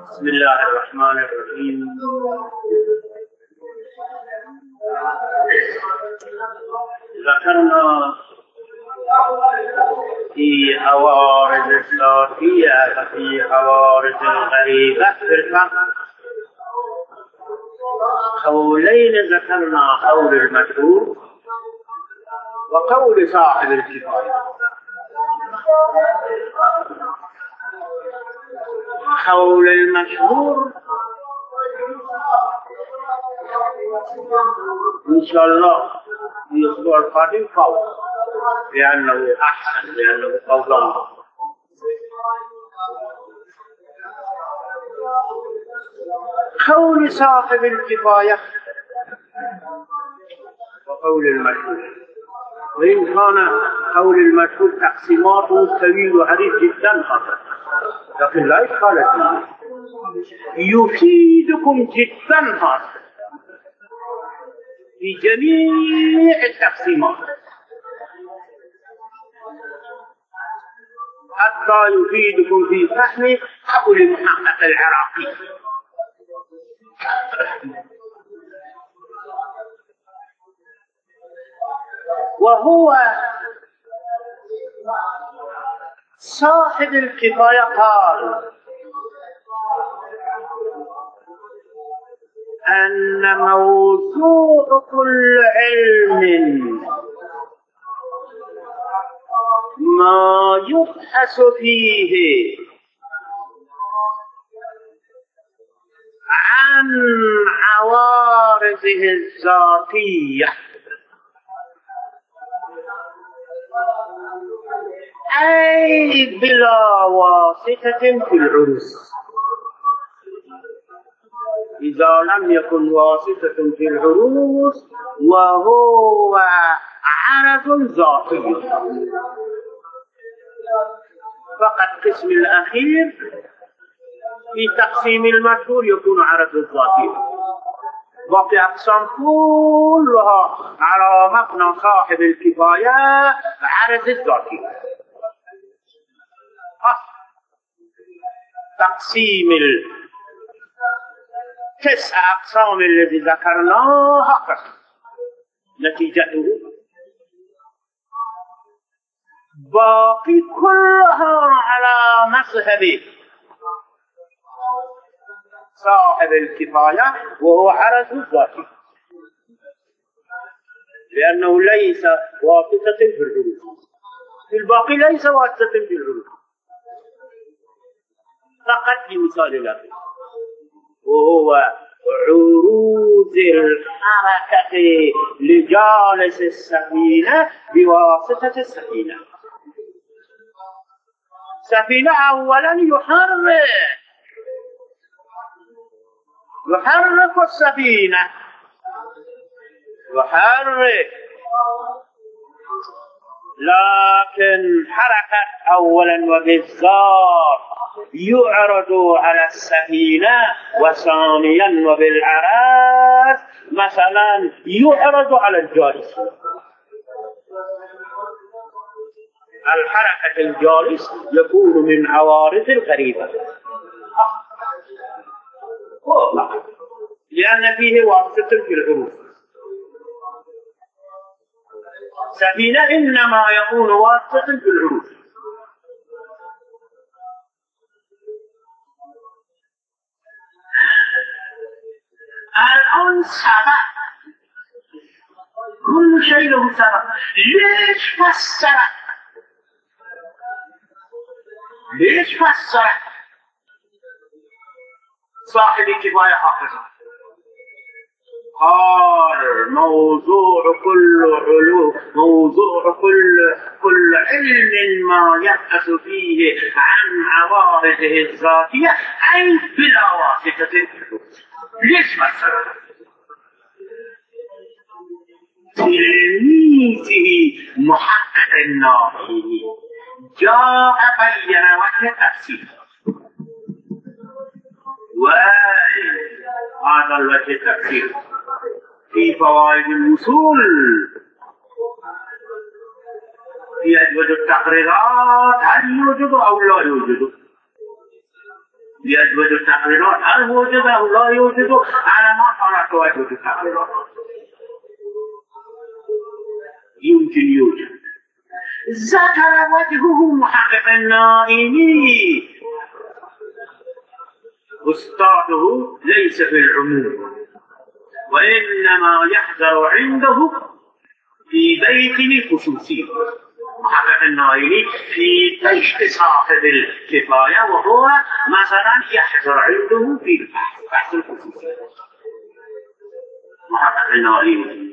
بسم الله الرحمن الرحيم. ذكرنا في عوارض الذاتية وفي عوارض الغريبة في الفقه قولين. ذكرنا قول المشهور وقول صاحب الكفاية. قول المشهور إن شاء الله في الأسبوع القادم قول لأنه أحسن، لأنه قول الله. قول صاحب الكفاية وقول المشهور، وإن كان قول المشهور تقسيماته طويل وعريض جدا خطر، لكن لا إشكال فيه، يفيدكم جدا هذا في جميع التقسيمات، حتى يفيدكم في فهم قول محقق العراقي. وهو صاحب الكفاية قال أن موضوع كل علم ما يبحث فيه عن عوارضه الذاتية أي بلا واسطة في العروس. إذا لم يكن واسطة في العروس وهو عرض ذاتي، فقط القسم الأخير في تقسيم المشهور يكون عرض ذاتي، باقي أقسام كلها على مبنى صاحب الكفاية عرض الذاتي. تقسيم التسع أقسام الذي ذكرناها نتيجته باقي كلها على مذهب صاحب الكفاية وهو عرض الذاتي، لأنه ليس واسطة في العروض، في الباقي ليس واسطة في العروض، فقط بمثال الأخير وهو عروض الحركة لجالس السفينة بواسطة السفينة. سفينة أولا يحرك السفينة، يحرك، لكن حركة أولا وبالذات يعرض على السفينة، وثانيا وبالعرض مثلا يعرض على الجالس. الحركة الجالس يكون من عوارض الغريبة لأن فيه واسطة في العروض. سفينة إنما يكون واسطة في العروض. الآن سبب، كل شيء له سبب. ليش فسرت صاحب الكفاية هكذا؟ قال موضوع كل علم ما يبحث فيه عن عوارضه الذاتية أي بلا واسطة. ليش فسرت؟ تلميذه محقق النافعي جاء بين وجه التفسير، وهذا الوجه التفسير في فوائد الوصول يوجد تقريرات هل يوجد أو لا يوجد. يجوز التقريرات، هل وجد أو لا يوجد؟ على ما حركه يجوز التقريرات، يمكن يوجد. ذكر وجهه محقق النائمي أستاذه ليس في العموم، وإنما يحذر عنده في بيته الخصوصي. محقق النائمي في بيت صاحب الكفاية، وهو مثلا يحذر عنده في بحث الخصوصي. محقق النائمي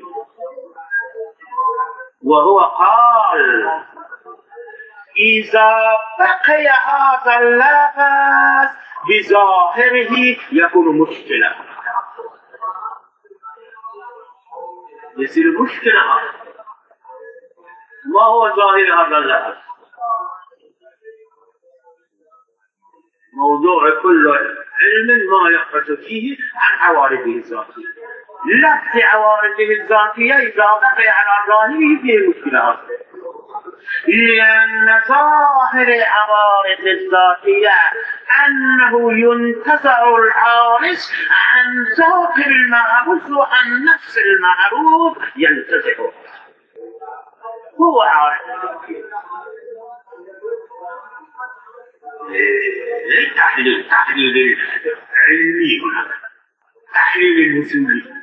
وهو قال: إذا بقي هذا اللفظ بظاهره يكون مشكلة، يصير مشكلة. ما هو ظاهر هذا اللفظ؟ موضوع كل علم ما يخرج فيه عن عوارضه الذاتية. لفظ عوارضه الذاتية إذا بقي على ظاهره فيه مشكلة، لأن ظاهر عوارض الذاتية أنه ينتزع العارض عن ذات المعروف وعن نفس المعروف ينتزعه، هو عارض الذاتية. تحليل علمي هنا، تحليل المسلمين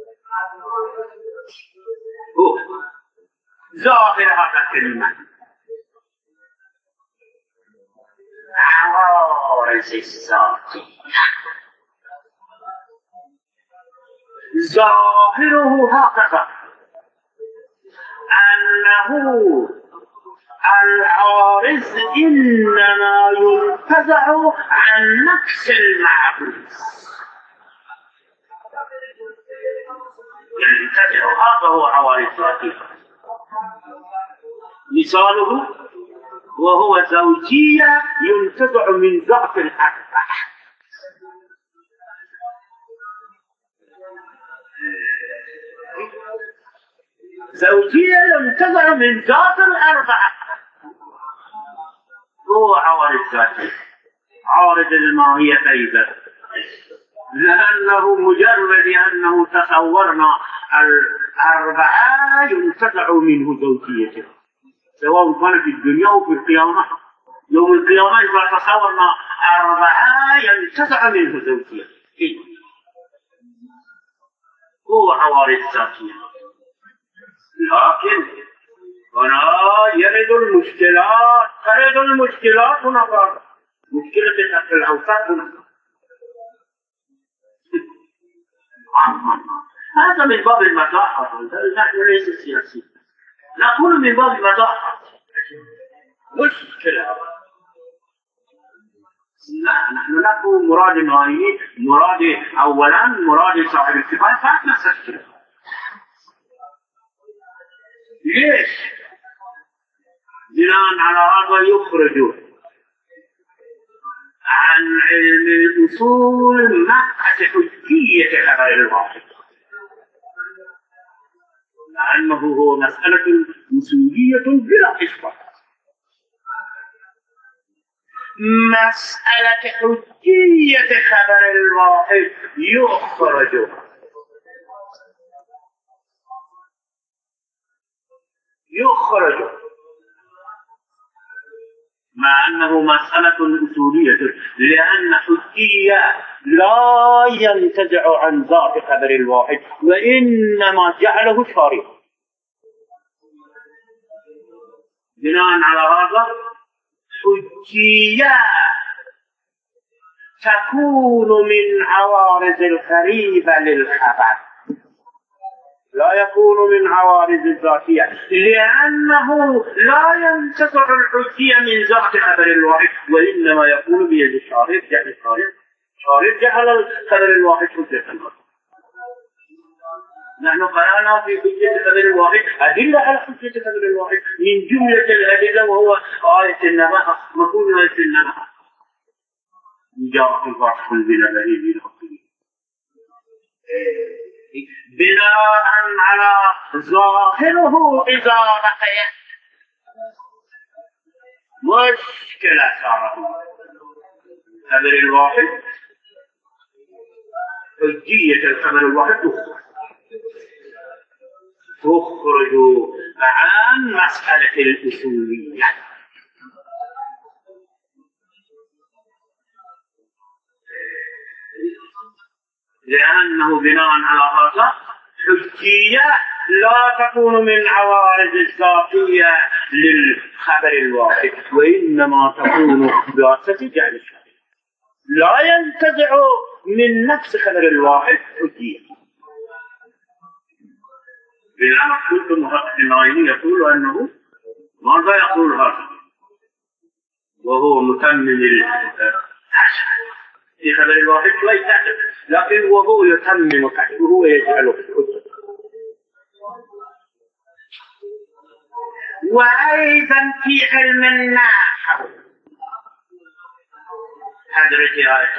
هو ظاهر هذا الكلمة عوارض الذاتية، ظاهره هكذا أنه العارض إنما ينتزع عن نفس المعروف، ينتزع، هذا هو عوارض ذاتية. مثاله وهو زوجية ينتزع من ذات الأربعة. زوجية ينتزع من ذات الأربعة، هو عوارض ذاتية. عارض الماهية أيضا، لأنه مجرد أنه تصورنا الأربعة ينتزع منه زوجيته، سواء كان في الدنيا أو في القيامة. يوم القيامة إذا تصورنا أربعة ينتزع منه زوجيته، هو عوارض ذاتية. لكن هنا يرد المشكلات، ترد المشكلات هنا بعد مشكلة الأصل الأوسط هنا. هذا من باب المزاحة، نحن ليس سياسي، نقول من باب المزاحة مشكلة. لا، نحن نقول مراد نهائي، مراد أولا مراد صاحب الكفاية فقط نستشكل. ليش؟ بناء على هذا يخرج عن علم الأصول مقعد حجية خبر الواحد، لأنه هو مسألة أصولية بلا إشكال. مسألة حجية خبر الواحد يخرج مع أنه مسألة أصولية، لأن حجية لا ينتزع عن ذات خبر الواحد، وإنما جعله شارع. بناء على هذا حجية تكون من عوارض القريبة للخبر، لا يكون من عوارض الذاتية، لأنه لا ينتزع الحجية من ذات خبر الواحد، وإنما يكون بيد الشارع. جعل الشارع جعل الخبر الواحد حجة الواحد. نحن قرأنا في حجة خبر الواحد أدلة على حجة خبر الواحد، من جملة الأدلة وهو آية النبأ، مفهوم آية النبأ جاء الفاحش بالنبأ بناء على ظاهره إذا بقي مشكلة صارت. خبر الواحد حجية الخبر الواحد تخرج عن مسألة الأصولية، لأنه بناء على هذا حجية لا تكون من عوارض الذاتية للخبر الواحد، وإنما تكون بواسطة جعل الشرع، لا ينتزع من نفس خبر الواحد حجية. لأن كل محقق النائمي يقول أنه ماذا يقول هذا وهو متمم في خبر الواحد لا يتعلم، لكن وهو يتمم كشفه ويجعله حجة. وأيضا في علم النحو حضرتي